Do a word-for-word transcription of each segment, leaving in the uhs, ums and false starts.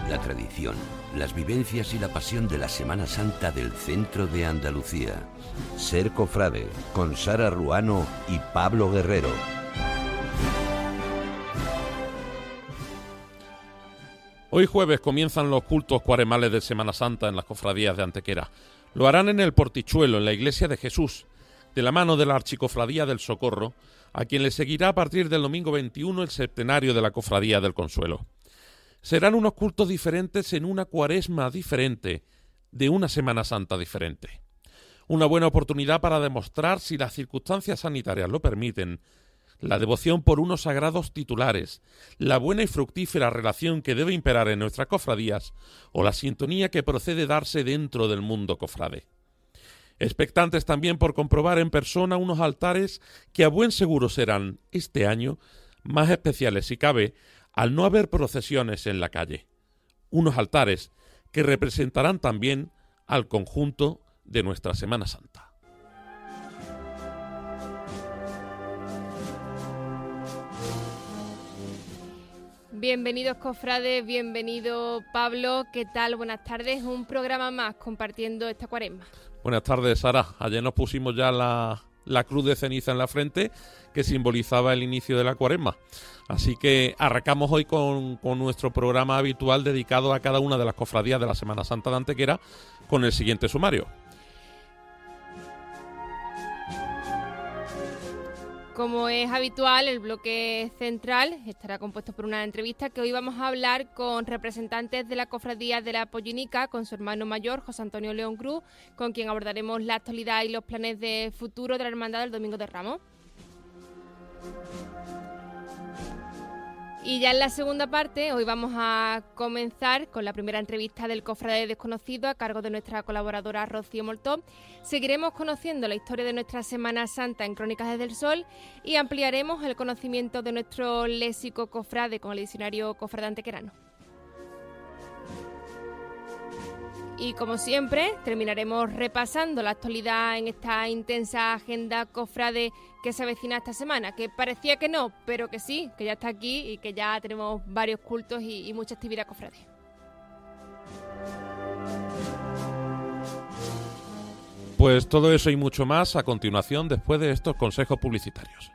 la tradición, las vivencias y la pasión de la Semana Santa del centro de Andalucía. Ser Cofrade, con Sara Ruano y Pablo Guerrero. Hoy jueves comienzan los cultos cuaresmales de Semana Santa en las cofradías de Antequera. Lo harán en el Portichuelo, en la Iglesia de Jesús, de la mano de la Archicofradía del Socorro, a quien le seguirá a partir del domingo veintiuno el septenario de la Cofradía del Consuelo. Serán unos cultos diferentes en una cuaresma diferente, de una Semana Santa diferente. Una buena oportunidad para demostrar, si las circunstancias sanitarias lo permiten, la devoción por unos sagrados titulares, la buena y fructífera relación que debe imperar en nuestras cofradías o la sintonía que procede darse dentro del mundo cofrade. Expectantes también por comprobar en persona unos altares que a buen seguro serán, este año, más especiales si cabe, al no haber procesiones en la calle. Unos altares que representarán también al conjunto de nuestra Semana Santa. Bienvenidos cofrades, bienvenido Pablo, ¿qué tal? Buenas tardes, un programa más compartiendo esta cuaresma. Buenas tardes, Sara. Ayer nos pusimos ya la, la cruz de ceniza en la frente que simbolizaba el inicio de la cuaresma. Así que arrancamos hoy con, con nuestro programa habitual dedicado a cada una de las cofradías de la Semana Santa de Antequera con el siguiente sumario. Como es habitual, el bloque central estará compuesto por una entrevista que hoy vamos a hablar con representantes de la Cofradía de la Pollinica, con su hermano mayor, José Antonio León Cruz, con quien abordaremos la actualidad y los planes de futuro de la Hermandad del Domingo de Ramos. Y ya en la segunda parte, hoy vamos a comenzar con la primera entrevista del Cofrade Desconocido a cargo de nuestra colaboradora Rocío Moltó. Seguiremos conociendo la historia de nuestra Semana Santa en Crónicas desde el Sol y ampliaremos el conocimiento de nuestro léxico cofrade con el diccionario cofrade antequerano. Y como siempre, terminaremos repasando la actualidad en esta intensa agenda cofrade que se avecina esta semana, que parecía que no, pero que sí, que ya está aquí y que ya tenemos varios cultos y, y mucha actividad cofrade. Pues todo eso y mucho más a continuación después de estos consejos publicitarios.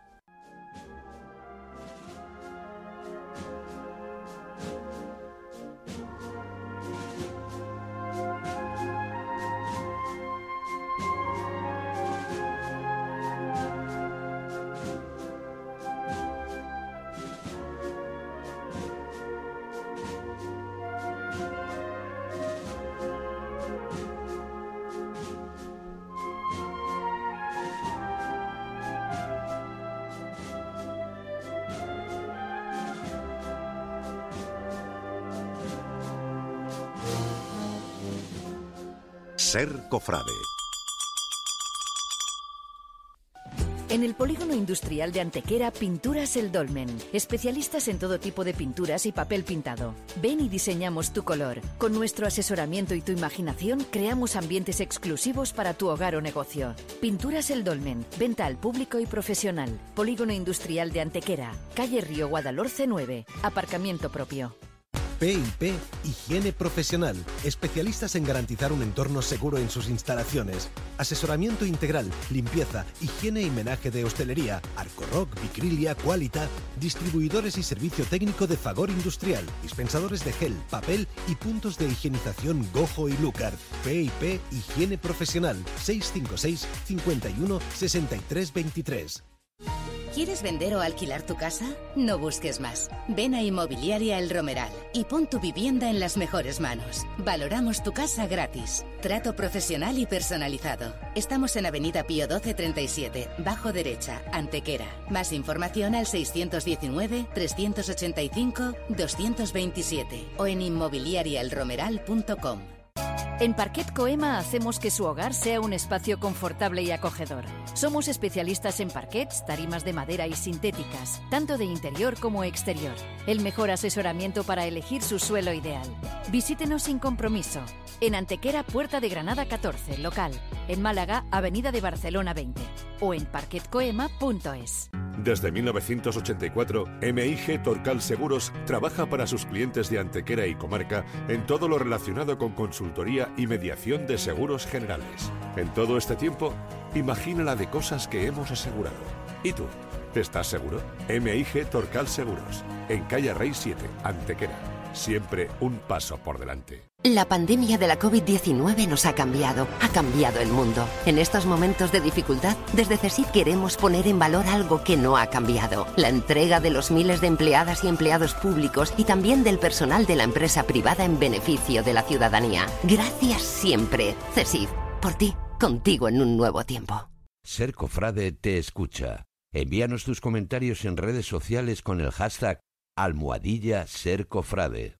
Ser Cofrade. En el Polígono Industrial de Antequera, Pinturas El Dolmen. Especialistas en todo tipo de pinturas y papel pintado. Ven y diseñamos tu color. Con nuestro asesoramiento y tu imaginación, creamos ambientes exclusivos para tu hogar o negocio. Pinturas El Dolmen. Venta al público y profesional. Polígono Industrial de Antequera. Calle Río Guadalhorce nueve. Aparcamiento propio. P y P Higiene Profesional, especialistas en garantizar un entorno seguro en sus instalaciones. Asesoramiento integral, limpieza, higiene y menaje de hostelería, Arcoroc, Vicrilia, Qualita, distribuidores y servicio técnico de Fagor Industrial, dispensadores de gel, papel y puntos de higienización Gojo y Lucar. P y P Higiene Profesional, seis cinco seis, cinco uno, seis tres dos tres. ¿Quieres vender o alquilar tu casa? No busques más. Ven a Inmobiliaria El Romeral y pon tu vivienda en las mejores manos. Valoramos tu casa gratis. Trato profesional y personalizado. Estamos en Avenida Pío doce treinta y siete, bajo derecha, Antequera. Más información al seiscientos diecinueve, trescientos ochenta y cinco, doscientos veintisiete o en inmobiliaria el romeral punto com. En Parquet Coema hacemos que su hogar sea un espacio confortable y acogedor. Somos especialistas en parquets, tarimas de madera y sintéticas, tanto de interior como exterior. El mejor asesoramiento para elegir su suelo ideal. Visítenos sin compromiso. En Antequera, Puerta de Granada catorce, local. En Málaga, Avenida de Barcelona veinte. O en parquet coema punto es. Desde mil novecientos ochenta y cuatro, M I G Torcal Seguros trabaja para sus clientes de Antequera y comarca en todo lo relacionado con consultoría y mediación de seguros generales. En todo este tiempo, imagina la de cosas que hemos asegurado. ¿Y tú? ¿Estás seguro? M I G Torcal Seguros, en calle Rey siete, Antequera. Siempre un paso por delante. La pandemia de la COVID diecinueve nos ha cambiado, ha cambiado el mundo. En estos momentos de dificultad, desde CESIF queremos poner en valor algo que no ha cambiado. La entrega de los miles de empleadas y empleados públicos y también del personal de la empresa privada en beneficio de la ciudadanía. Gracias siempre. CESIF, por ti, contigo en un nuevo tiempo. Ser Cofrade te escucha. Envíanos tus comentarios en redes sociales con el hashtag almohadilla Ser Cofrade.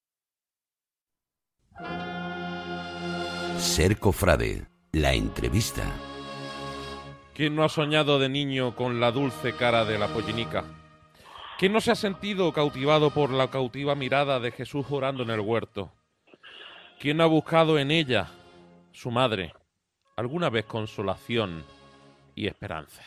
Ser Cofrade, la entrevista. ¿Quién no ha soñado de niño con la dulce cara de la pollinica? ¿Quién no se ha sentido cautivado por la cautiva mirada de Jesús orando en el huerto? ¿Quién no ha buscado en ella, su madre, alguna vez consolación y esperanza?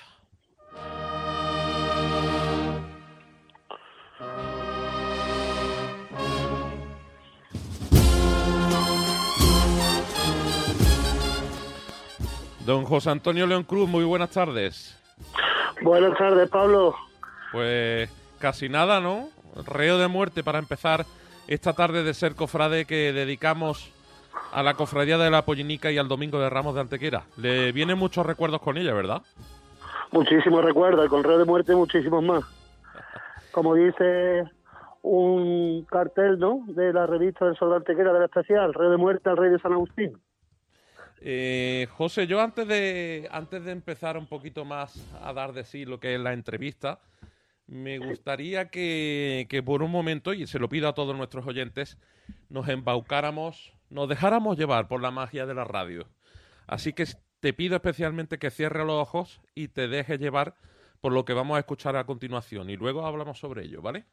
Don José Antonio León Cruz, muy buenas tardes. Buenas tardes, Pablo. Pues casi nada, ¿no? Reo de muerte para empezar esta tarde de Ser Cofrade que dedicamos a la Cofradía de la Pollinica y al Domingo de Ramos de Antequera. Le vienen muchos recuerdos con ella, ¿verdad? Muchísimos recuerdos, con Reo de muerte muchísimos más. Como dice un cartel, ¿no?, de la revista del Sol de Antequera de la especial, Reo de muerte al Rey de San Agustín. Eh, José, yo antes de antes de empezar un poquito más a dar de sí lo que es la entrevista, me gustaría que, que por un momento, y se lo pido a todos nuestros oyentes, nos embaucáramos, nos dejáramos llevar por la magia de la radio. Así que te pido especialmente que cierres los ojos y te dejes llevar por lo que vamos a escuchar a continuación y luego hablamos sobre ello, ¿vale?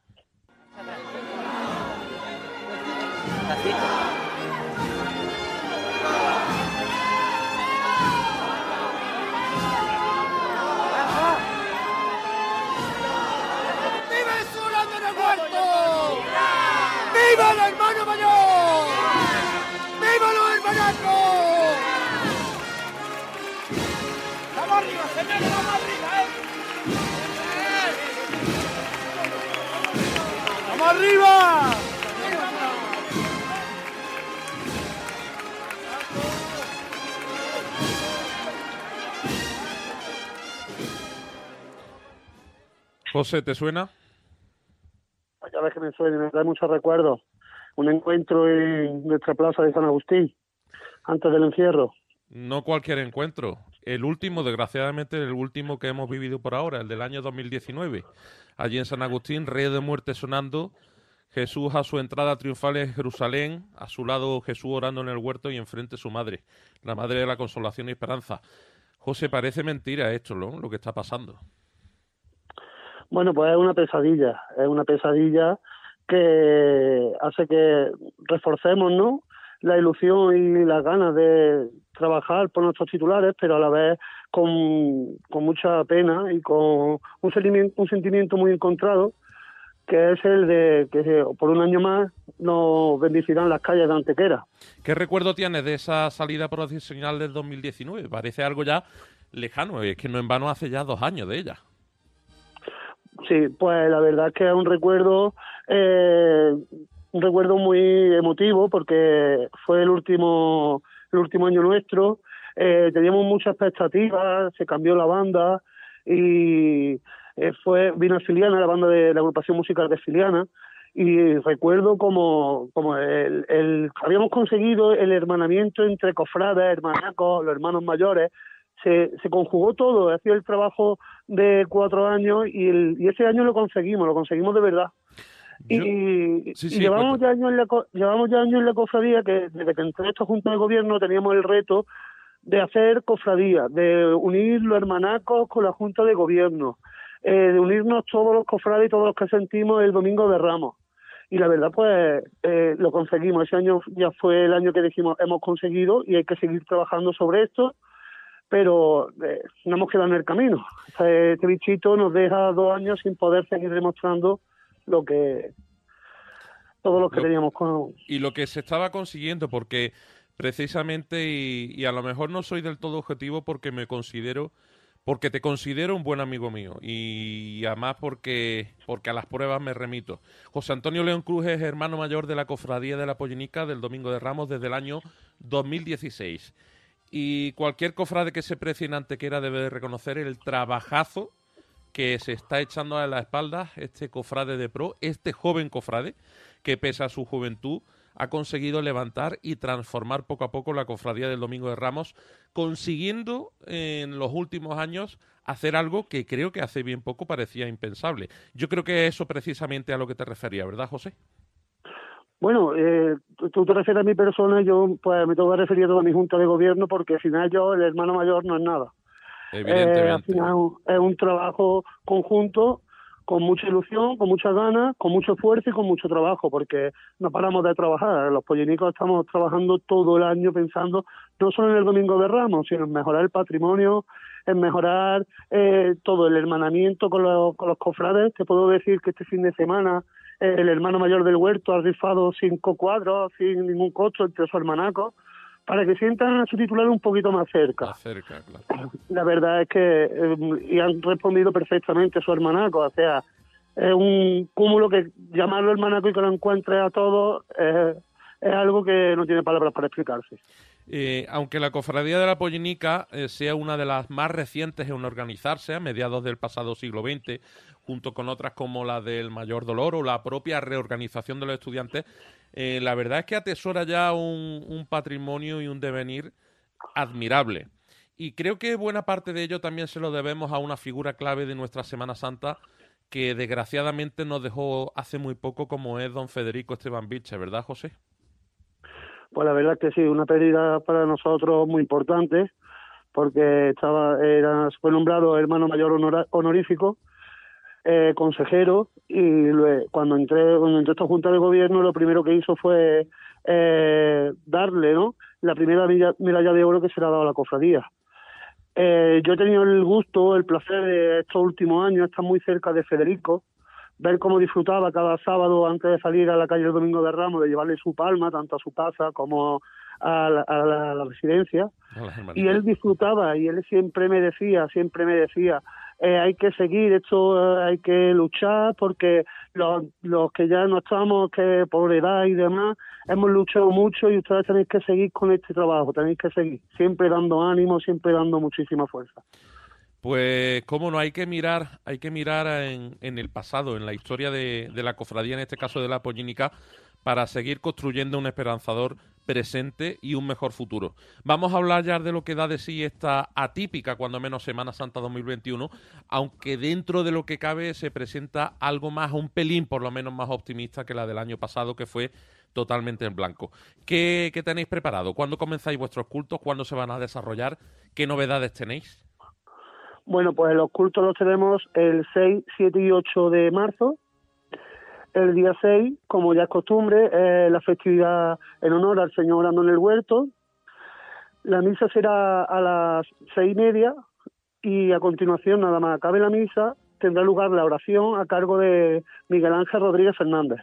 Así. ¡Viva el hermano mayor! ¡Viva los hermanacos! ¡Vamos arriba, señores! ¡Vamos arriba, eh! ¡Vamos arriba! José, ¿te suena? Ya ves que me suena, me trae muchos recuerdos. Un encuentro en nuestra plaza de San Agustín, antes del encierro. No cualquier encuentro. El último, desgraciadamente, el último que hemos vivido por ahora, el del año dos mil diecinueve. Allí en San Agustín, Rey de muerte sonando, Jesús a su entrada triunfal en Jerusalén, a su lado Jesús orando en el huerto y enfrente su madre, la madre de la consolación y esperanza. José, parece mentira esto, ¿no?, lo que está pasando. Bueno, pues es una pesadilla, es una pesadilla que hace que reforcemos, ¿no?, la ilusión y las ganas de trabajar por nuestros titulares, pero a la vez con, con mucha pena y con un sentimiento, un sentimiento muy encontrado, que es el de que por un año más nos bendecirán las calles de Antequera. ¿Qué recuerdo tienes de esa salida procesional del dos mil diecinueve? Parece algo ya lejano, es que no en vano hace ya dos años de ella. Sí, pues la verdad es que es un recuerdo, eh, un recuerdo muy emotivo porque fue el último, el último año nuestro. Eh, teníamos muchas expectativas, se cambió la banda y eh, fue vino Filiana, la banda de la agrupación musical de Filiana, y recuerdo como, como el, el habíamos conseguido el hermanamiento entre cofrades, hermanacos, los hermanos mayores. Se, se conjugó todo, hacía el trabajo de cuatro años y, el, y ese año lo conseguimos, lo conseguimos de verdad. Yo, y, sí, sí, y llevamos, ya años en la, llevamos ya años en la cofradía que desde que entró esta Junta de Gobierno teníamos el reto de hacer cofradía, de unir los hermanacos con la Junta de Gobierno, eh, de unirnos todos los cofrades y todos los que sentimos el Domingo de Ramos. Y la verdad, pues, eh, lo conseguimos. Ese año ya fue el año que dijimos hemos conseguido y hay que seguir trabajando sobre esto. pero eh, no hemos quedado en el camino. Este, este bichito nos deja dos años sin poder seguir demostrando lo que todo lo que lo, teníamos con... Y lo que se estaba consiguiendo, porque precisamente, y, y a lo mejor no soy del todo objetivo porque me considero, porque te considero un buen amigo mío, y, y además porque, porque a las pruebas me remito. José Antonio León Cruz es hermano mayor de la Cofradía de la Pollenica del Domingo de Ramos desde el año dos mil dieciséis. Y cualquier cofrade que se precie en Antequera debe de reconocer el trabajazo que se está echando a la espalda este cofrade de pro, este joven cofrade, que pese a su juventud ha conseguido levantar y transformar poco a poco la Cofradía del Domingo de Ramos, consiguiendo en los últimos años hacer algo que creo que hace bien poco parecía impensable. Yo creo que eso precisamente a lo que te refería, ¿verdad, José? Bueno, eh, tú te refieres a mi persona, yo pues me tengo que referir a toda mi junta de gobierno, porque al final yo, el hermano mayor, no es nada. Evidentemente. Eh, al final es un trabajo conjunto, con mucha ilusión, con muchas ganas, con mucho esfuerzo y con mucho trabajo, porque no paramos de trabajar. Los pollenicos estamos trabajando todo el año pensando no solo en el Domingo de Ramos, sino en mejorar el patrimonio, en mejorar eh, todo el hermanamiento con los, con los cofrades. Te puedo decir que este fin de semana eh, el hermano mayor del Huerto ha rifado cinco cuadros sin ningún costo entre su hermanaco, para que sientan a su titular un poquito más cerca. Más cerca, claro. La verdad es que eh, y han respondido perfectamente a su hermanaco, o sea, es un cúmulo que llamarlo hermanaco y que lo encuentre a todos eh, es algo que no tiene palabras para explicarse. Eh, aunque la Cofradía de la Pollenica eh, sea una de las más recientes en organizarse a mediados del pasado siglo veinte, junto con otras como la del Mayor Dolor o la propia reorganización de los estudiantes, eh, la verdad es que atesora ya un, un patrimonio y un devenir admirable. Y creo que buena parte de ello también se lo debemos a una figura clave de nuestra Semana Santa que desgraciadamente nos dejó hace muy poco, como es don Federico Esteban Vilche, ¿verdad, José? Pues la verdad es que sí, una pérdida para nosotros muy importante, porque estaba era fue nombrado hermano mayor honor, honorífico, eh, consejero, y luego, cuando entré cuando entré a esta junta de gobierno, lo primero que hizo fue eh, darle, ¿no?, la primera medalla de oro que se le ha dado a la cofradía. Eh, yo he tenido el gusto, el placer de estos últimos años estar muy cerca de Federico, ver cómo disfrutaba cada sábado antes de salir a la calle el Domingo de Ramos, de llevarle su palma tanto a su casa como a la, a la, a la residencia. Y él disfrutaba, y él siempre me decía, siempre me decía, eh, hay que seguir, esto eh, hay que luchar, porque los, los que ya no estamos, que por edad y demás, hemos luchado mucho, y ustedes tenéis que seguir con este trabajo, tenéis que seguir, siempre dando ánimo, siempre dando muchísima fuerza. Pues cómo no, hay que mirar, hay que mirar en, en el pasado, en la historia de, de la cofradía, en este caso de la Pollenica, para seguir construyendo un esperanzador presente y un mejor futuro. Vamos a hablar ya de lo que da de sí esta atípica, cuando menos, Semana Santa dos mil veintiuno, aunque dentro de lo que cabe se presenta algo más, un pelín por lo menos más optimista que la del año pasado, que fue totalmente en blanco. ¿Qué, qué tenéis preparado? ¿Cuándo comenzáis vuestros cultos? ¿Cuándo se van a desarrollar? ¿Qué novedades tenéis? Bueno, pues los cultos los tenemos el seis, siete y ocho de marzo. El día seis, como ya es costumbre, eh, la festividad en honor al Señor Orando en el Huerto. La misa será a las seis y media, y a continuación, nada más acabe la misa, tendrá lugar la oración a cargo de Miguel Ángel Rodríguez Fernández,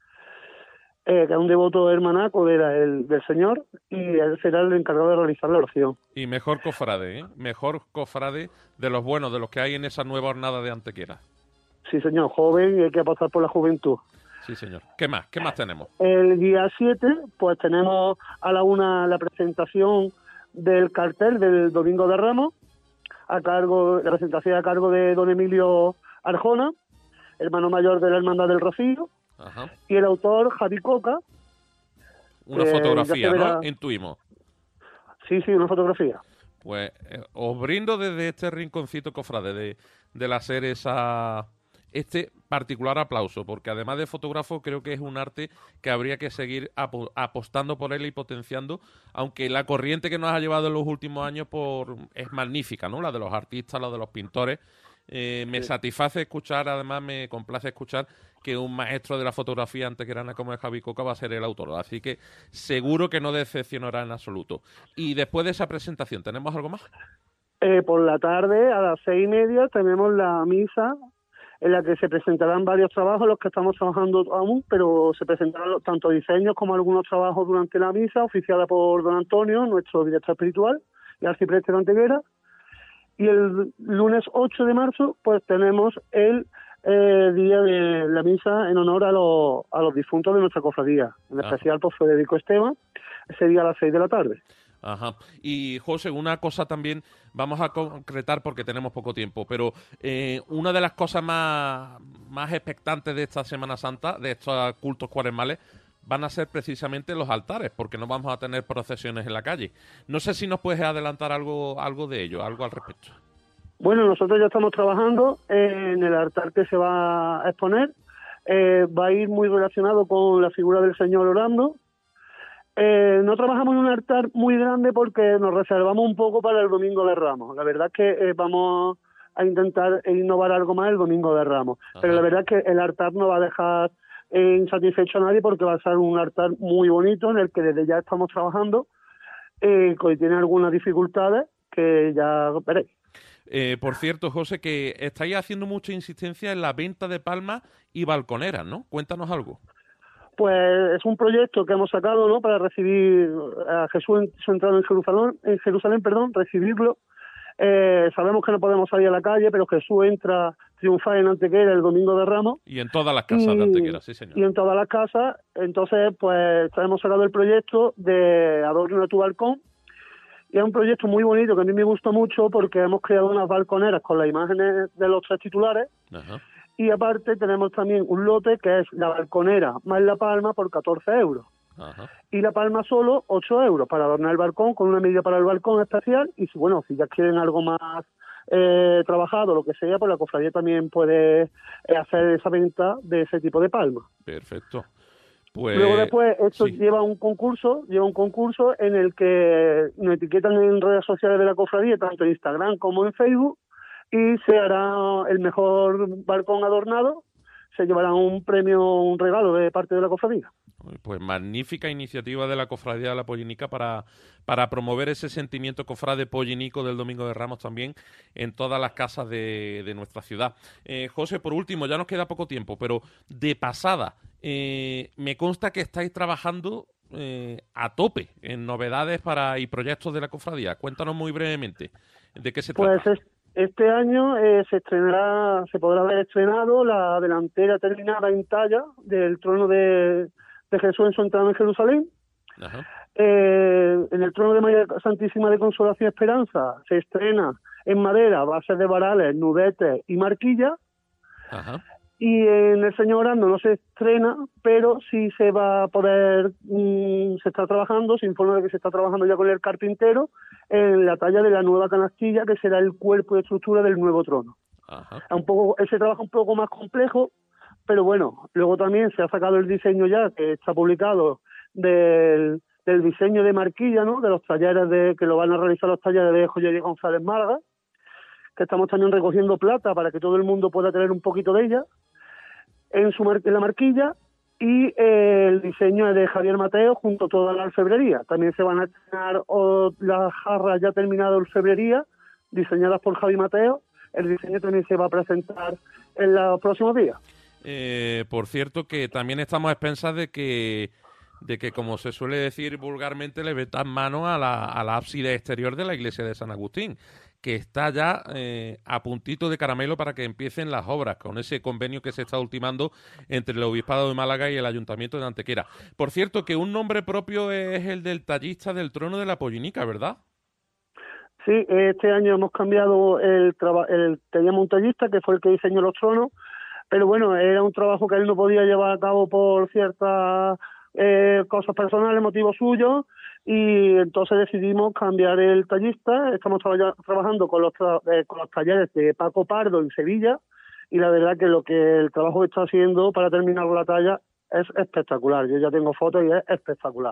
eh, que es un devoto hermanaco de la, el, del Señor, y él será el encargado de realizar la oración. Y mejor cofrade, ¿eh? Mejor cofrade de los buenos, de los que hay en esa nueva hornada de Antequera. Sí, señor, joven, y hay que apostar por la juventud. Sí, señor. ¿Qué más? ¿Qué más tenemos? El día siete, pues tenemos a la una la presentación del cartel del Domingo de Ramos, a cargo, la presentación a cargo de don Emilio Arjona, hermano mayor de la Hermandad del Rocío. Ajá. Y el autor Javi Coca. Una eh, fotografía, ¿no? Intuimos. Sí, sí, una fotografía. Pues eh, os brindo desde este rinconcito, cofrade, de, de hacer esa... este particular aplauso, porque además de fotógrafo creo que es un arte que habría que seguir ap- apostando por él y potenciando, aunque la corriente que nos ha llevado en los últimos años por es magnífica, ¿no? La de los artistas, la de los pintores. Eh, me sí. satisface escuchar, además me complace escuchar que un maestro de la fotografía antequerana como es Javi Coca va a ser el autor, así que seguro que no decepcionará en absoluto. Y después de esa presentación, ¿tenemos algo más? Eh, por la tarde, a las seis y media, tenemos la misa en la que se presentarán varios trabajos, los que estamos trabajando aún, pero se presentarán los, tanto diseños como algunos trabajos durante la misa, oficiada por don Antonio, nuestro director espiritual, y arcipreste de Antequera. Y el lunes ocho de marzo, pues tenemos el eh, día de la misa en honor a, los a los difuntos de nuestra cofradía, en Ajá. especial por Federico Esteban, ese día a las seis de la tarde. Ajá. Y José, una cosa también, vamos a concretar porque tenemos poco tiempo, pero eh, una de las cosas más, más expectantes de esta Semana Santa, de estos cultos cuaresmales, van a ser precisamente los altares, porque no vamos a tener procesiones en la calle. No sé si nos puedes adelantar algo, algo de ello, algo al respecto. Bueno, nosotros ya estamos trabajando en el altar que se va a exponer. Eh, va a ir muy relacionado con la figura del Señor orando. Eh, no trabajamos en un altar muy grande porque nos reservamos un poco para el Domingo de Ramos. La verdad es que eh, vamos a intentar innovar algo más el Domingo de Ramos. Ajá. Pero la verdad es que el altar no va a dejar eh, insatisfecho a nadie porque va a ser un altar muy bonito en el que desde ya estamos trabajando, eh, que tiene algunas dificultades que ya veréis. Eh, por cierto, José, que estáis haciendo mucha insistencia en la venta de palmas y balconeras, ¿no? Cuéntanos algo. Pues es un proyecto que hemos sacado, ¿no?, para recibir a Jesús en su entrada en Jerusalén, en Jerusalén, perdón, recibirlo. Eh, sabemos que no podemos salir a la calle, pero Jesús entra triunfal en Antequera el Domingo de Ramos. Y en todas las casas y, de Antequera, sí, señor. Y en todas las casas. Entonces, pues hemos sacado el proyecto de Adorna tu balcón. Y es un proyecto muy bonito que a mí me gusta mucho porque hemos creado unas balconeras con las imágenes de los tres titulares. Ajá. Y aparte tenemos también un lote que es la balconera más la palma por catorce euros. Ajá. Y la palma solo ocho euros para adornar el balcón con una medida para el balcón especial. Y si, bueno, si ya quieren algo más eh, trabajado, lo que sea, pues la cofradía también puede eh, hacer esa venta de ese tipo de palma. Perfecto. Pues, Luego después esto sí. lleva un concurso, lleva un concurso en el que nos etiquetan en redes sociales de la cofradía, tanto en Instagram como en Facebook, y se hará el mejor balcón adornado, se llevará un premio, un regalo de parte de la cofradía. Pues magnífica iniciativa de la Cofradía de la Pollinica para, para promover ese sentimiento cofrade pollinico del Domingo de Ramos también en todas las casas de, de nuestra ciudad. Eh, José, por último, ya nos queda poco tiempo, pero de pasada, eh, me consta que estáis trabajando eh, a tope en novedades para y proyectos de la cofradía. Cuéntanos muy brevemente de qué se pues trata. Es... Este año eh, se estrenará, se podrá haber estrenado la delantera terminada en talla del trono de, de Jesús en su entrada en Jerusalén. Ajá. Eh, en el trono de María Santísima de Consolación y Esperanza se estrena en madera, bases de varales, nudetes y marquilla. Ajá. Y en el Señor orando no se estrena, pero sí se va a poder, mmm, se está trabajando, se informa de que se está trabajando ya con el carpintero en la talla de la nueva canastilla, que será el cuerpo y estructura del nuevo trono. Ajá. Un poco, ese trabajo un poco más complejo, pero bueno, luego también se ha sacado el diseño ya, que está publicado, del, del diseño de marquilla, ¿no?, de los talleres de, que lo van a realizar los talleres de Joyería González Málaga, que estamos también recogiendo plata para que todo el mundo pueda tener un poquito de ella en, su mar, en la marquilla, y eh, el diseño es de Javier Mateo junto a toda la orfebrería. También se van a estrenar oh, las jarras ya terminadas de orfebrería, diseñadas por Javi Mateo. El diseño también se va a presentar en los próximos días. Eh, por cierto, que también estamos a expensas de que, de que, como se suele decir vulgarmente, le metan mano a la, a la ábside exterior de la iglesia de San Agustín, que está ya eh, a puntito de caramelo para que empiecen las obras, con ese convenio que se está ultimando entre el Obispado de Málaga y el Ayuntamiento de Antequera. Por cierto, que un nombre propio es el del tallista del trono de la Pollinica, ¿verdad? Sí, este año hemos cambiado el trabajo, teníamos un tallista que fue el que diseñó los tronos, pero bueno, era un trabajo que él no podía llevar a cabo por ciertas eh, cosas personales, motivos suyos, y entonces decidimos cambiar el tallista. Estamos tra- trabajando con los, tra- eh, con los talleres de Paco Pardo en Sevilla, y la verdad que lo que el trabajo que está haciendo para terminar la talla es espectacular. Yo ya tengo fotos y es espectacular.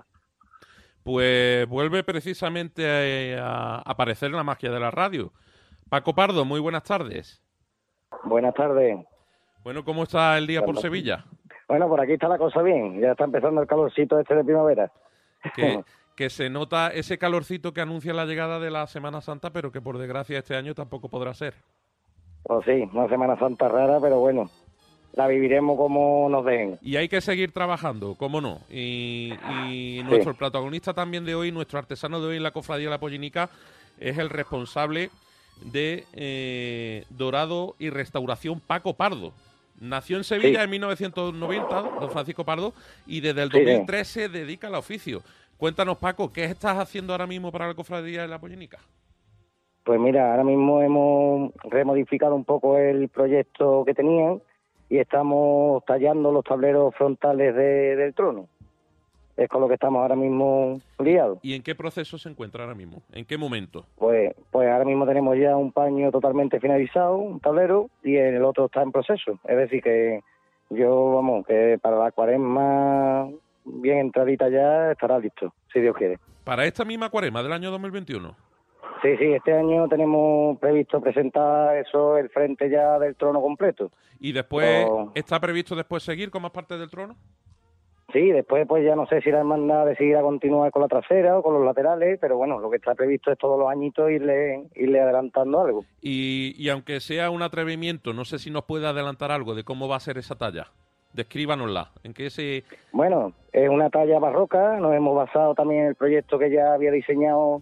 Pues vuelve precisamente a, a aparecer la magia de la radio. Paco Pardo, muy buenas tardes. Buenas tardes. Bueno, ¿cómo está el día por Sevilla? Bueno, por aquí está la cosa bien. Ya está empezando el calorcito este de primavera. Que, que se nota ese calorcito que anuncia la llegada de la Semana Santa, pero que por desgracia este año tampoco podrá ser. Pues sí, una Semana Santa rara, pero bueno, la viviremos como nos dejen. Y hay que seguir trabajando, cómo no. Y, y nuestro sí. protagonista también de hoy, nuestro artesano de hoy en la Cofradía de la Pollénica, es el responsable de eh, Dorado y Restauración, Paco Pardo. Nació en Sevilla sí. en mil novecientos noventa, don Francisco Pardo, y desde el dos mil tres sí, sí. se dedica al oficio. Cuéntanos, Paco, ¿qué estás haciendo ahora mismo para la Cofradía de la Pollénica? Pues mira, ahora mismo hemos remodificado un poco el proyecto que tenían y estamos tallando los tableros frontales de, del trono. Es con lo que estamos ahora mismo liados. ¿Y en qué proceso se encuentra ahora mismo? ¿En qué momento? Pues pues ahora mismo tenemos ya un paño totalmente finalizado, un tablero, y el otro está en proceso. Es decir, que yo, vamos, que para la Cuaresma bien entradita ya estará listo, si Dios quiere. ¿Para esta misma Cuaresma del año dos mil veintiuno? Sí, sí, este año tenemos previsto presentar eso, el frente ya del trono completo. ¿Y después, Pero... está previsto después seguir con más partes del trono? Sí, después pues ya no sé si la hermandad decidirá continuar con la trasera o con los laterales, pero bueno, lo que está previsto es todos los añitos irle, irle adelantando algo. Y, y aunque sea un atrevimiento, no sé si nos puede adelantar algo de cómo va a ser esa talla. Descríbanosla. ¿En qué se...? Bueno, es una talla barroca, nos hemos basado también en el proyecto que ya había diseñado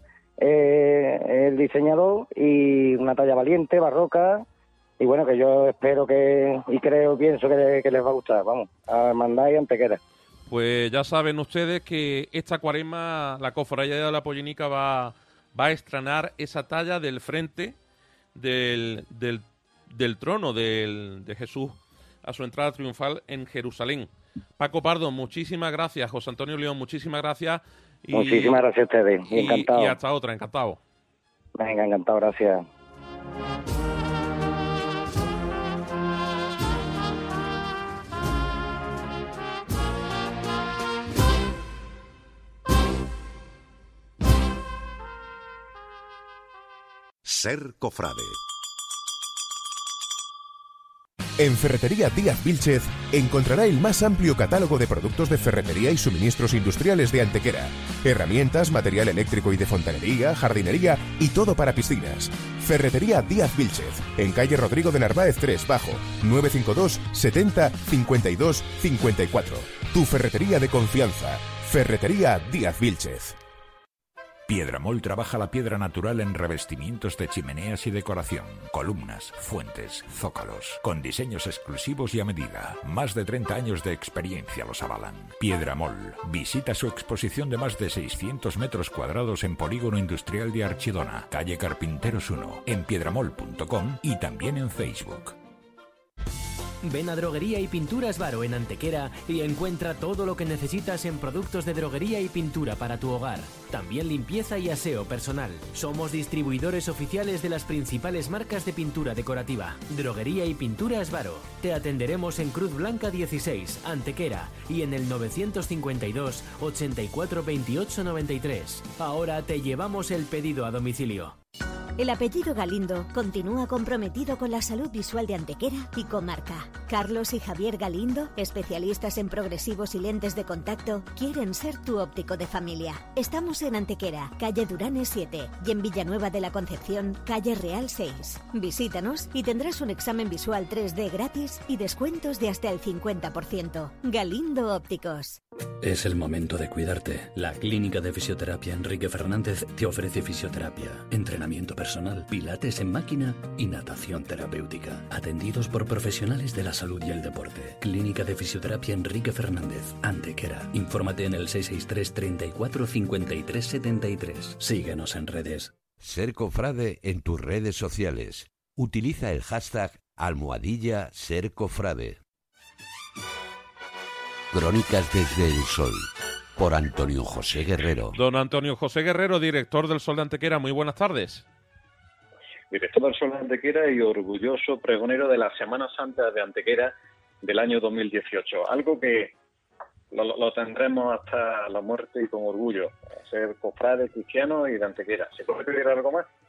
eh, el diseñador, y una talla valiente, barroca, y bueno, que yo espero que, y creo, pienso que, que les va a gustar, vamos, a hermandad y Antequera. Pues ya saben ustedes que esta Cuaresma la Cofradía de la Pollénica va, va a estrenar esa talla del frente del, del, del trono del, de Jesús a su entrada triunfal en Jerusalén. Paco Pardo, muchísimas gracias. José Antonio León, muchísimas gracias. Y, muchísimas gracias a ustedes. Y, encantado. Y hasta otra, encantado. Venga, encantado, gracias. Ser cofrade. En Ferretería Díaz Vílchez encontrará el más amplio catálogo de productos de ferretería y suministros industriales de Antequera. Herramientas, material eléctrico y de fontanería, jardinería y todo para piscinas. Ferretería Díaz Vílchez, en calle Rodrigo de Narváez tres Bajo, nueve cinco dos, setenta, cincuenta y dos, cincuenta y cuatro. Tu ferretería de confianza. Ferretería Díaz Vílchez. Piedramol trabaja la piedra natural en revestimientos de chimeneas y decoración, columnas, fuentes, zócalos, con diseños exclusivos y a medida. Más de treinta años de experiencia los avalan. Piedramol. Visita su exposición de más de seiscientos metros cuadrados en Polígono Industrial de Archidona, calle Carpinteros uno, en piedramol punto com y también en Facebook. Ven a Droguería y Pinturas Varo en Antequera y encuentra todo lo que necesitas en productos de droguería y pintura para tu hogar. También limpieza y aseo personal. Somos distribuidores oficiales de las principales marcas de pintura decorativa. Droguería y Pinturas Varo. Te atenderemos en Cruz Blanca dieciséis, Antequera, y en el novecientos cincuenta y dos, ochenta y cuatro, veintiocho, noventa y tres. Ahora te llevamos el pedido a domicilio. El apellido Galindo continúa comprometido con la salud visual de Antequera y comarca. Carlos y Javier Galindo, especialistas en progresivos y lentes de contacto, quieren ser tu óptico de familia. Estamos en Antequera, calle Duranes siete, y en Villanueva de la Concepción, calle Real seis. Visítanos y tendrás un examen visual tres D gratis y descuentos de hasta el cincuenta por ciento. Galindo Ópticos. Es el momento de cuidarte. La Clínica de Fisioterapia Enrique Fernández te ofrece fisioterapia, entrenamiento personal, pilates en máquina y natación terapéutica. Atendidos por profesionales de la salud y el deporte. Clínica de Fisioterapia Enrique Fernández, Antequera. Infórmate en el seis seis tres, treinta y cuatro, cincuenta y tres, setenta y tres. Síguenos en redes. Ser cofrade en tus redes sociales. Utiliza el hashtag almohadilla Ser Cofrade. Crónicas desde el Sol, por Antonio José Guerrero. Don Antonio José Guerrero, director del Sol de Antequera, muy buenas tardes. Director del Sol de Antequera y orgulloso pregonero de la Semana Santa de Antequera del año dos mil dieciocho. Algo que lo, lo tendremos hasta la muerte y con orgullo. Ser cofrade cristiano y de Antequera. ¿Se puede pedir algo más?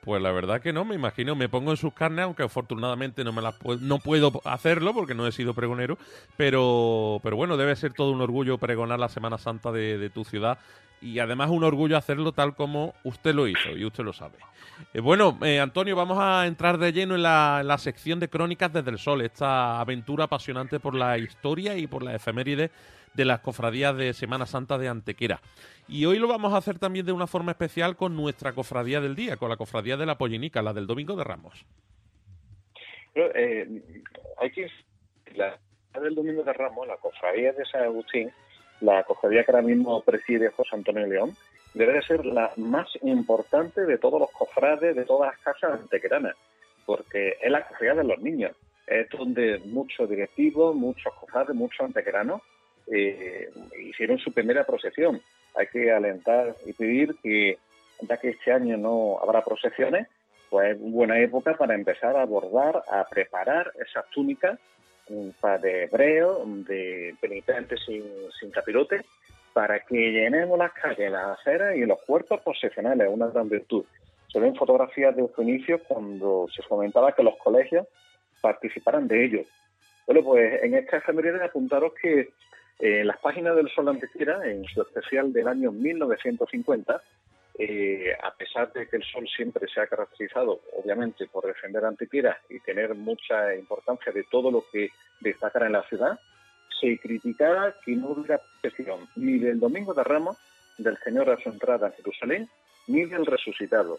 Pues la verdad que no, me imagino, me pongo en sus carnes, aunque afortunadamente no me las pu- no puedo hacerlo porque no he sido pregonero, pero pero bueno, debe ser todo un orgullo pregonar la Semana Santa de, de tu ciudad y además un orgullo hacerlo tal como usted lo hizo y usted lo sabe. Eh, bueno, eh, Antonio, vamos a entrar de lleno en la, en la sección de Crónicas desde el Sol, esta aventura apasionante por la historia y por la efeméride de las cofradías de Semana Santa de Antequera. Y hoy lo vamos a hacer también de una forma especial con nuestra cofradía del día, con la cofradía de la Pollenica, la del Domingo de Ramos. Pero, eh, hay que la del Domingo de Ramos, la cofradía de San Agustín, la cofradía que ahora mismo preside José Antonio León, debe de ser la más importante de todos los cofrades, de todas las casas antequeranas, porque es la cofradía de los niños. Es donde muchos directivos, muchos cofrades, muchos antequeranos eh, hicieron su primera procesión. Hay que alentar y pedir que, ya que este año no habrá procesiones, pues es buena época para empezar a bordar, a preparar esas túnicas para de hebreo, de penitentes sin, sin capirote, para que llenemos las calles, las aceras y los cuerpos procesionales, una gran virtud. Se ven fotografías de los inicios cuando se fomentaba que los colegios participaran de ello. Bueno, pues en esta efeméride apuntaros que en eh, las páginas del Sol de Antequera, en su especial del año mil novecientos cincuenta, eh, a pesar de que el Sol siempre se ha caracterizado, obviamente, por defender Antequera y tener mucha importancia de todo lo que destacara en la ciudad, se criticaba que no hubiera procesión ni del Domingo de Ramos, del Señor a su entrada en Jerusalén, ni del Resucitado.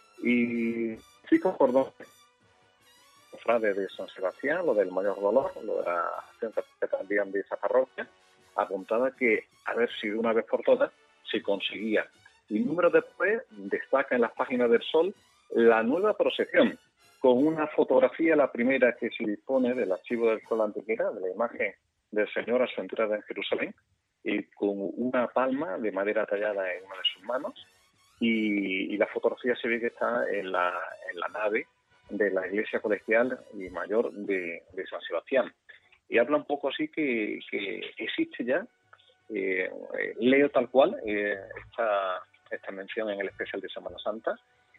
Y fijo por dos, cofrade de San Sebastián, lo del Mayor Dolor, lo de la acción que también de esa parroquia, apuntaba que a ver si de una vez por todas se conseguía. Y número después destaca en las páginas del Sol la nueva procesión, con una fotografía, la primera que se dispone del archivo del Sol Antequera, de la imagen del Señor a su entrada en Jerusalén, y con una palma de madera tallada en una de sus manos, y, y la fotografía se ve que está en la, en la nave de la iglesia colegial y mayor de, de San Sebastián. Y habla un poco así que, que existe ya, eh, leo tal cual eh, esta, esta mención en el especial de Semana Santa,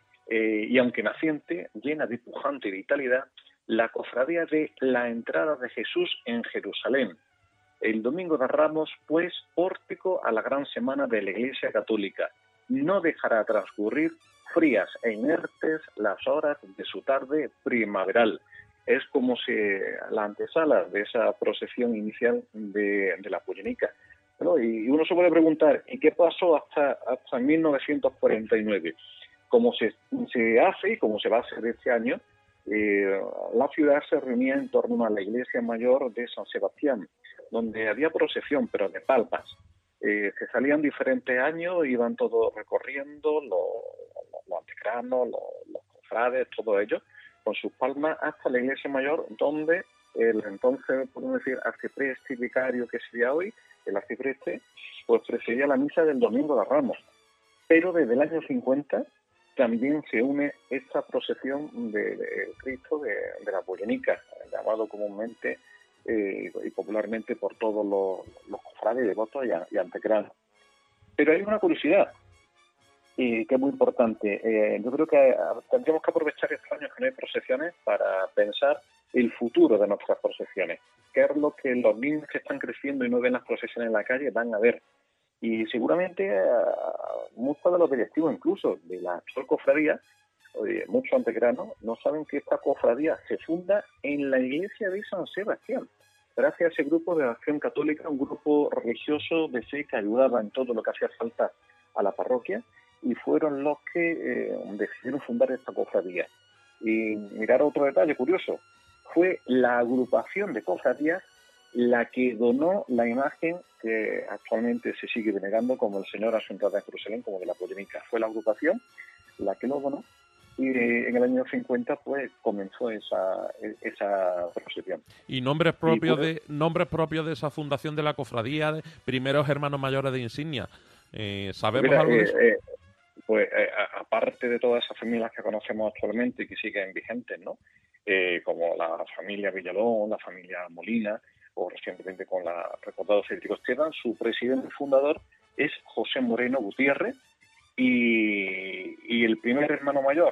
eh, y aunque naciente, llena de pujante vitalidad, la cofradía de la entrada de Jesús en Jerusalén. El Domingo de Ramos, pues, pórtico a la gran semana de la Iglesia Católica. No dejará transcurrir frías e inertes las horas de su tarde primaveral. Es como si la antesala de esa procesión inicial de, de la Pollenica. Bueno, y uno se puede preguntar, ¿y qué pasó hasta, hasta mil novecientos cuarenta y nueve? Como se, se hace y como se va a hacer este año, eh, la ciudad se reunía en torno a la iglesia mayor de San Sebastián, donde había procesión, pero de palmas. Eh, se salían diferentes años, iban todos recorriendo, los, los, los antequeranos, los, los cofrades, todo ello, con sus palmas hasta la iglesia mayor, donde el entonces, podemos decir, arcipreste y vicario que sería hoy, el arcipreste, pues presidía la misa del Domingo de Ramos. Pero desde el año cincuenta también se une esta procesión de, de Cristo de, de la Pollenica, llamado comúnmente eh, y popularmente por todos los, los cofrades, devotos y, y antequeranos. Pero hay una curiosidad, y que es muy importante. Eh, yo creo que tendríamos que aprovechar estos años que no hay procesiones para pensar el futuro de nuestras procesiones. ¿Qué es lo que los niños que están creciendo y no ven las procesiones en la calle van a ver? Y seguramente uh, muchos de los directivos, incluso de la actual cofradía, oye, muchos antequeranos, no saben que esta cofradía se funda en la iglesia de San Sebastián, gracias a ese grupo de acción católica, un grupo religioso de fe que ayudaba en todo lo que hacía falta a la parroquia, y fueron los que eh, decidieron fundar esta cofradía. Y mirar otro detalle curioso, fue la agrupación de cofradías la que donó la imagen que actualmente se sigue venerando como el Señor a su entrada en Jerusalén, como de la Pollenica. Fue la agrupación la que lo donó, y en el año cincuenta pues comenzó esa esa procesión. ¿Y nombres propios, y, pues, de, nombres propios de esa fundación de la cofradía, de primeros hermanos mayores de insignia? Eh, ¿Sabemos mira, algo eh, de eso? Eh, pues eh, aparte de todas esas familias que conocemos actualmente y que siguen vigentes, ¿no? Eh, como la familia Villalón, la familia Molina, o recientemente con la recordado Federico Esteban, su presidente fundador es José Moreno Gutiérrez, y, y el primer hermano mayor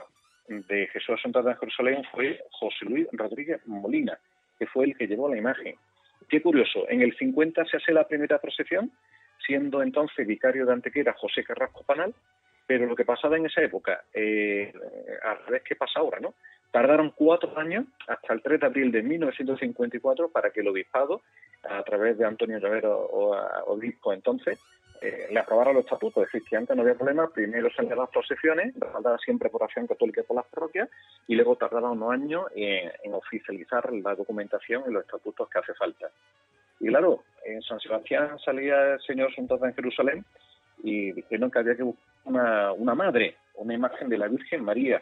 de Jesús Santo de Jerusalén fue José Luis Rodríguez Molina, que fue el que llevó la imagen. Qué curioso, en el cincuenta se hace la primera procesión, siendo entonces vicario de Antequera José Carrasco Panal, pero lo que pasaba en esa época, eh, al revés que pasa ahora, ¿no? Tardaron cuatro años, hasta el tres de abril de mil novecientos cincuenta y cuatro, para que el obispado, a través de Antonio Llavero, o, obispo entonces, eh, le aprobara los estatutos. Es decir, que antes no había problema, primero se hacían las procesiones, respaldadas siempre por Acción Católica y por las parroquias, y luego tardaba unos años en, en oficializar la documentación y los estatutos que hace falta. Y claro, en San Sebastián salía el Señor Santo en Jerusalén y dijeron que había que buscar una, una madre, una imagen de la Virgen María.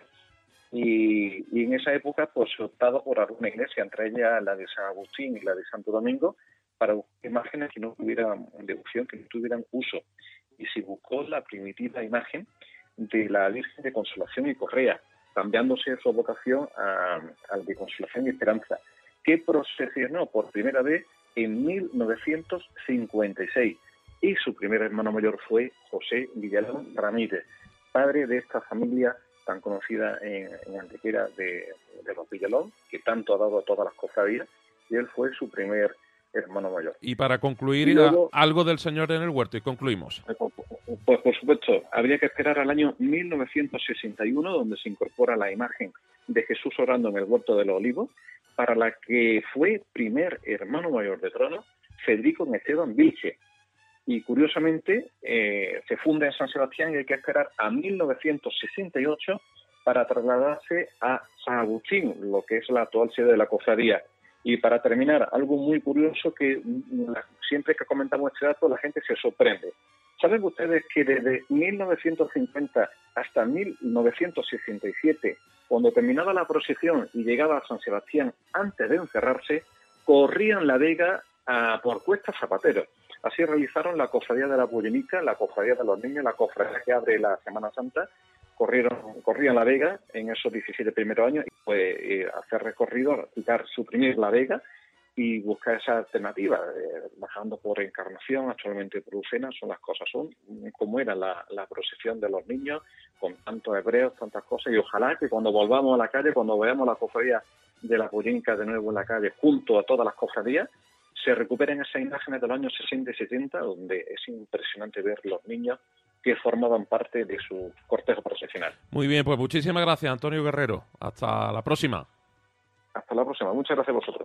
Y, y en esa época pues se optaba por alguna iglesia, entre ellas la de San Agustín y la de Santo Domingo, para buscar imágenes que no tuvieran devoción, que no tuvieran uso. Y se buscó la primitiva imagen de la Virgen de Consolación y Correa, cambiándose su vocación a, al de Consolación y Esperanza, que procesionó por primera vez en mil novecientos cincuenta y seis. Y su primer hermano mayor fue José Villalón Ramírez, padre de esta familia tan conocida en, en Antequera de, de los Villalón, que tanto ha dado a todas las cofradías, y él fue su primer hermano mayor. Y para concluir, y luego, algo del Señor en el huerto, y concluimos. Pues por supuesto, habría que esperar al año mil novecientos sesenta y uno, donde se incorpora la imagen de Jesús orando en el huerto de los Olivos, para la que fue primer hermano mayor de trono Federico Esteban Vilche. Y curiosamente eh, se funda en San Sebastián y hay que esperar a mil novecientos sesenta y ocho para trasladarse a San Agustín, lo que es la actual sede de la cofradía. Y para terminar, algo muy curioso que siempre que comentamos este dato la gente se sorprende. ¿Saben ustedes que desde mil novecientos cincuenta hasta mil novecientos sesenta y siete, cuando terminaba la procesión y llegaba a San Sebastián antes de encerrarse, corrían la vega a, por Cuesta Zapatero? Así realizaron la cofradía de la Bullenica, la cofradía de los niños, la cofradía que abre la Semana Santa. Corrieron, corrían la vega en esos diecisiete primeros años y pues eh, hacer recorrido, quitar, suprimir la vega y buscar esa alternativa, eh, bajando por Encarnación, actualmente por Lucena. Son las cosas, son como era la, la procesión de los niños, con tantos hebreos, tantas cosas, y ojalá que cuando volvamos a la calle, cuando veamos la cofradía de la Bullenica de nuevo en la calle, junto a todas las cofradías, se recuperen esas imágenes de los años sesenta y setenta, donde es impresionante ver los niños que formaban parte de su cortejo procesional. Muy bien, pues muchísimas gracias, Antonio Guerrero. Hasta la próxima. Hasta la próxima. Muchas gracias a vosotros.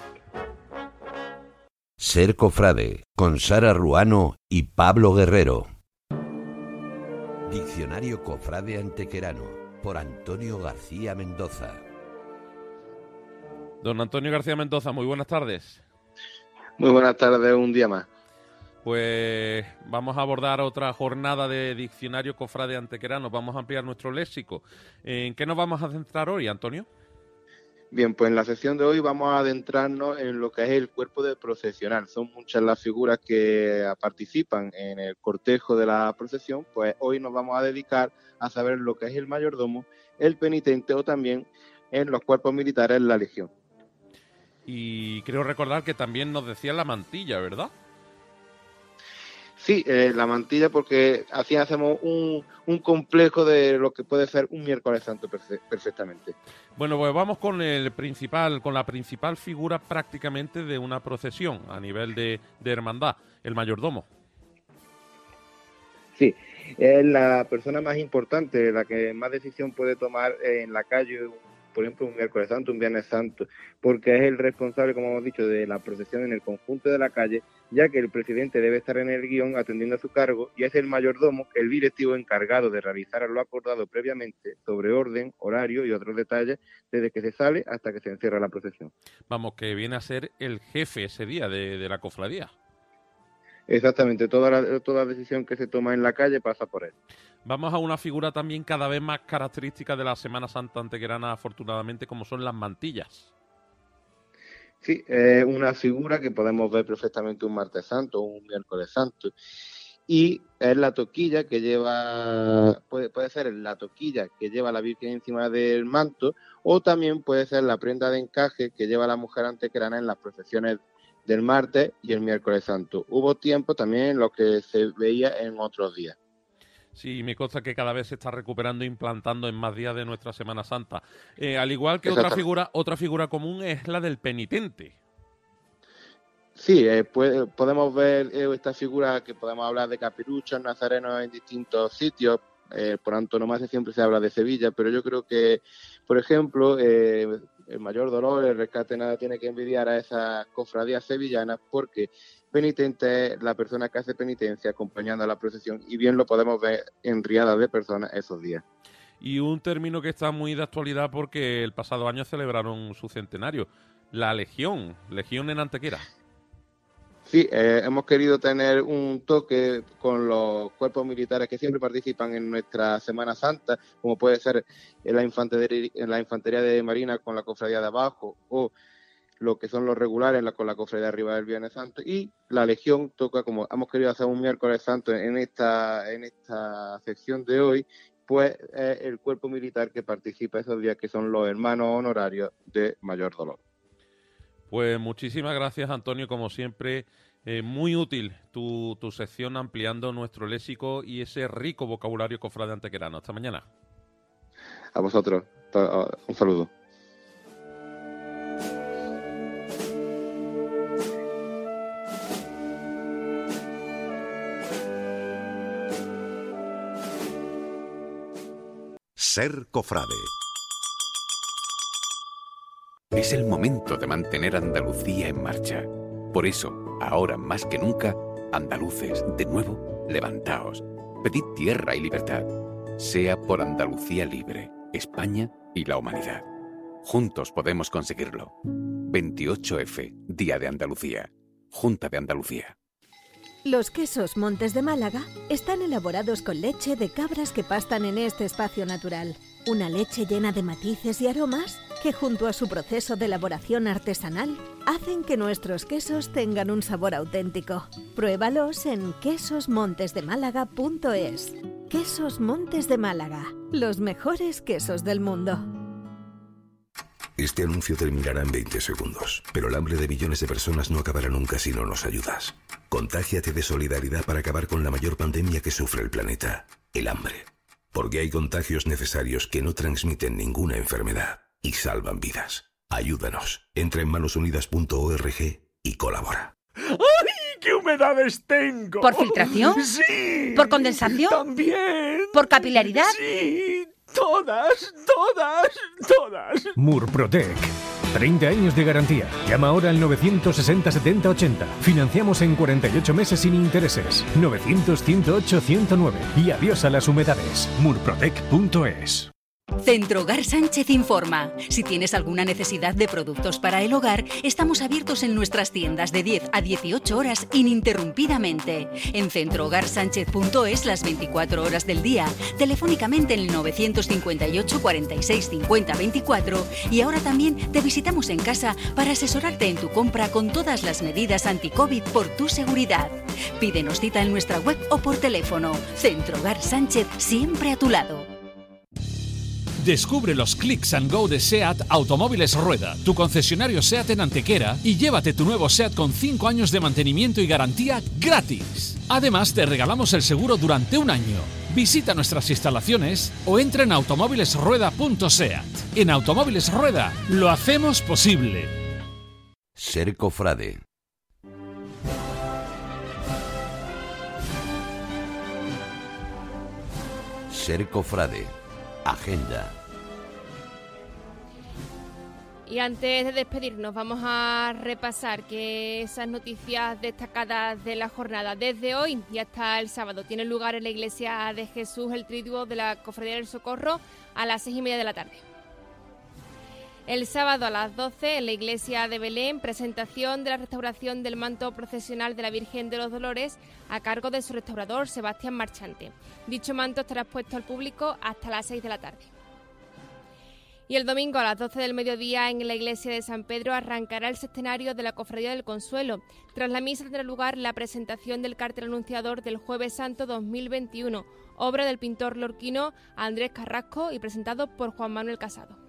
Ser Cofrade, con Sara Ruano y Pablo Guerrero. Diccionario Cofrade Antequerano, por Antonio García Mendoza. Don Antonio García Mendoza, muy buenas tardes. Muy buenas tardes, un día más. Pues vamos a abordar otra jornada de Diccionario Cofrade Antequerano. Vamos a ampliar nuestro léxico. ¿En qué nos vamos a centrar hoy, Antonio? Bien, pues en la sección de hoy vamos a adentrarnos en lo que es el cuerpo de procesional. Son muchas las figuras que participan en el cortejo de la procesión, pues hoy nos vamos a dedicar a saber lo que es el mayordomo, el penitente o también en los cuerpos militares la legión. Y creo recordar que también nos decía la mantilla, ¿verdad? Sí, eh, la mantilla, porque así hacemos un, un complejo de lo que puede ser un miércoles santo perfe- perfectamente. Bueno, pues vamos con el principal, con la principal figura prácticamente de una procesión a nivel de, de hermandad, el mayordomo. Sí, es la persona más importante, la que más decisión puede tomar en la calle, por ejemplo, un miércoles santo, un viernes santo, porque es el responsable, como hemos dicho, de la procesión en el conjunto de la calle, ya que el presidente debe estar en el guión atendiendo a su cargo y es el mayordomo, el directivo encargado de realizar lo acordado previamente sobre orden, horario y otros detalles, desde que se sale hasta que se encierra la procesión. Vamos, que viene a ser el jefe ese día de, de la cofradía. Exactamente, toda la, toda decisión que se toma en la calle pasa por él. Vamos a una figura también cada vez más característica de la Semana Santa antequerana, afortunadamente, como son las mantillas. Sí, es una figura que podemos ver perfectamente un martes santo o un miércoles santo. Y es la toquilla que lleva, puede, puede ser la toquilla que lleva la Virgen encima del manto, o también puede ser la prenda de encaje que lleva la mujer antequerana en las procesiones del martes y el miércoles santo. Hubo tiempo también en lo que se veía en otros días. Sí, me consta que cada vez se está recuperando e implantando en más días de nuestra Semana Santa. Eh, al igual que otra figura, otra figura común es la del penitente. Sí, eh, pues, podemos ver eh, esta figura que podemos hablar de caperuchos, nazarenos en distintos sitios. Eh, por antonomasia siempre se habla de Sevilla, pero yo creo que, por ejemplo, eh, el mayor dolor, el rescate, nada tiene que envidiar a esas cofradías sevillanas, porque penitente es la persona que hace penitencia acompañando a la procesión, y bien lo podemos ver en riadas de personas esos días. Y un término que está muy de actualidad porque el pasado año celebraron su centenario, la Legión, Legión en Antequera. Sí, eh, hemos querido tener un toque con los cuerpos militares que siempre participan en nuestra Semana Santa, como puede ser en la infantería, en la infantería de Marina con la cofradía de abajo, o lo que son los regulares con la cofradía de arriba del Viernes Santo, y la Legión toca, como hemos querido hacer un miércoles santo en esta, en esta sección de hoy, pues es el cuerpo militar que participa esos días, que son los hermanos honorarios de mayor dolor. Pues muchísimas gracias, Antonio, como siempre, eh, muy útil tu, tu sección ampliando nuestro léxico y ese rico vocabulario cofrade antequerano. Hasta mañana. A vosotros, un saludo. Ser cofrade. Es el momento de mantener Andalucía en marcha. Por eso, ahora más que nunca, andaluces, de nuevo, levantaos. Pedid tierra y libertad. Sea por Andalucía libre, España y la humanidad. Juntos podemos conseguirlo. veintiocho efe, Día de Andalucía. Junta de Andalucía. Los quesos Montes de Málaga están elaborados con leche de cabras que pastan en este espacio natural. Una leche llena de matices y aromas que, junto a su proceso de elaboración artesanal, hacen que nuestros quesos tengan un sabor auténtico. Pruébalos en quesos montes de málaga punto es. Quesos Montes de Málaga, los mejores quesos del mundo. Este anuncio terminará en veinte segundos, pero el hambre de millones de personas no acabará nunca si no nos ayudas. Contágiate de solidaridad para acabar con la mayor pandemia que sufre el planeta, el hambre. Porque hay contagios necesarios que no transmiten ninguna enfermedad y salvan vidas. Ayúdanos. Entra en manos unidas punto org y colabora. ¡Ay, qué humedades tengo! ¿Por filtración? ¡Sí! ¿Por condensación? ¡También! ¿Por capilaridad? ¡Sí! ¡Todas, todas, todas! Murprotec. treinta años de garantía. Llama ahora al novecientos sesenta setenta ochenta. Financiamos en cuarenta y ocho meses sin intereses. novecientos ciento ocho ciento nueve. Y adiós a las humedades. murprotec punto es. Centrogar Sánchez informa. Si tienes alguna necesidad de productos para el hogar, estamos abiertos en nuestras tiendas de diez a dieciocho horas ininterrumpidamente. En centrogar sánchez punto es las veinticuatro horas del día, telefónicamente en el novecientos cincuenta y ocho cuarenta y seis cincuenta veinticuatro, y ahora también te visitamos en casa para asesorarte en tu compra con todas las medidas anti-COVID por tu seguridad. Pídenos cita en nuestra web o por teléfono. Centrogar Sánchez, siempre a tu lado. Descubre los Clicks and Go de SEAT Automóviles Rueda, tu concesionario SEAT en Antequera, y llévate tu nuevo SEAT con cinco años de mantenimiento y garantía gratis. Además, te regalamos el seguro durante un año. Visita nuestras instalaciones o entra en automóviles rueda punto seat. En Automóviles Rueda, lo hacemos posible. Ser cofrade. Ser cofrade. Agenda. Y antes de despedirnos vamos a repasar que esas noticias destacadas de la jornada. Desde hoy y hasta el sábado tiene lugar en la Iglesia de Jesús el triduo de la Cofradía del Socorro a las seis y media de la tarde. El sábado a las doce en la Iglesia de Belén, presentación de la restauración del manto procesional de la Virgen de los Dolores a cargo de su restaurador Sebastián Marchante. Dicho manto estará expuesto al público hasta las seis de la tarde. Y el domingo a las doce del mediodía en la Iglesia de San Pedro arrancará el sextenario de la Cofradía del Consuelo. Tras la misa tendrá lugar la presentación del cartel anunciador del Jueves Santo dos mil veintiuno, obra del pintor lorquino Andrés Carrasco y presentado por Juan Manuel Casado.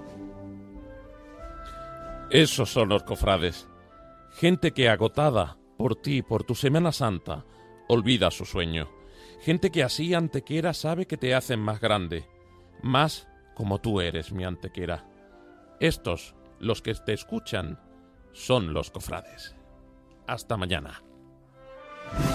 Esos son los cofrades. Gente que, agotada por ti, por tu Semana Santa, olvida su sueño. Gente que así, Antequera, sabe que te hacen más grande, más como tú eres, mi Antequera. Estos, los que te escuchan, son los cofrades. Hasta mañana.